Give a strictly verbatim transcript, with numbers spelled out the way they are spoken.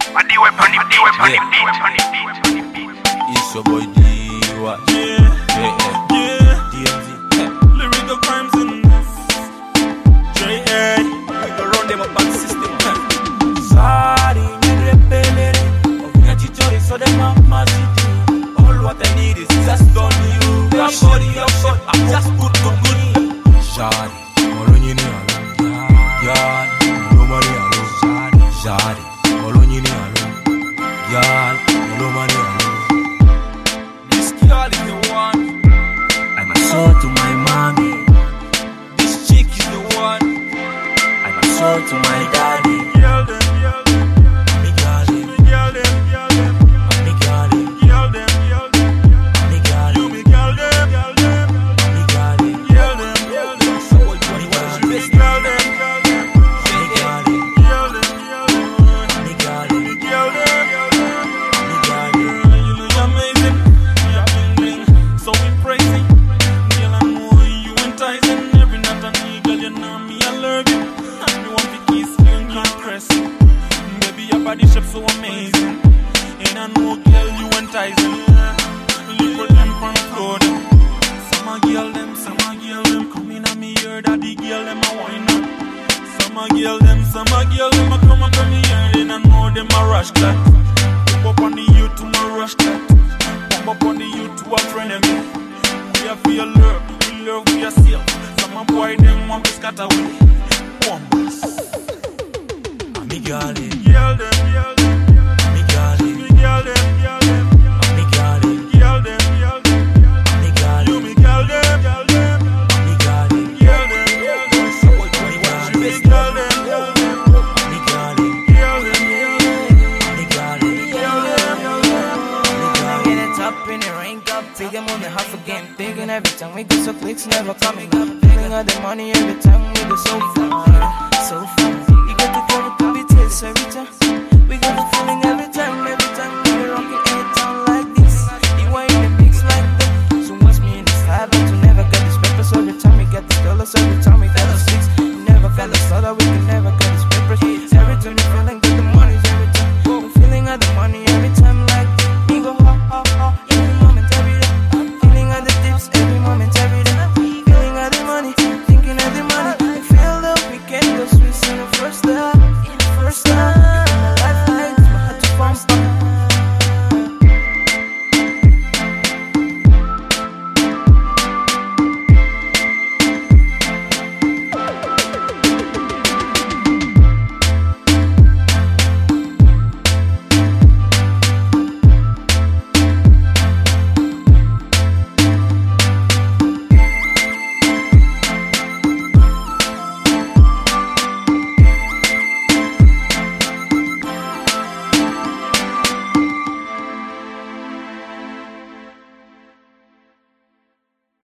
I do it on the beat, on the beat, on the beat, on the beat. It's your boy D. What? Yeah, Yeah, yeah. D M Z. Lyrical crimes in J A. We go run them up on system. Sorry, me repelere. Ovinya chichori so dem mama city. All what I need is just on you. Your body, your shape, I'm just good, good, good. Shari, molonyi ni alo. Yal, no money alo. Shari, molonyi ni alo. Yal, no money alo. This girl is the one. I'm a soul to my mommy. This chick is the one. I'm a soul to my daddy. Yell them, yell them. Me got it, Yell them, yell them. me got it, Yell them, yell them. me got You it, me yell them, yell them. me got it, Yell them, yell them. So what you want to do? Yell them, yell them. me got it, Yell them, yell them. me got it, Yell them, yell them. me got it. You look amazing, you're bling bling, so impressive. Girl, I know you enticing. Every night I need, girl, you know me, I love you. And you want to kiss you and caress you. Baby, your body shape so amazing. And I know, girl, you enticing. Little them from the floor, them. Some a girl, them, some a girl, them. Come in and me hear that the girl, them a wine up. Some a girl, them, some a girl, them a come up on me here. Then I know them a rush that. Pump up on the youth to my rush that. Pump up on the youth to a friend of me. We have feel love, we love we yourself. Some a boy them want to scatter away. Bombas. Me got it, Yell them, yell them, me got it, yell them, yell them, me got it, yell them, yell them. me got You it, me yell them, yell them, me got it, yell them, yell them. So what you want to do? Yell them, yell them, me got it, yell them, yell them, me got it, yell them, yell them. me got Get it. it up in the rank up, take them on the half a game. Thinking every time we go so clicks never coming up. Thinking of the money every time we go so far, so far.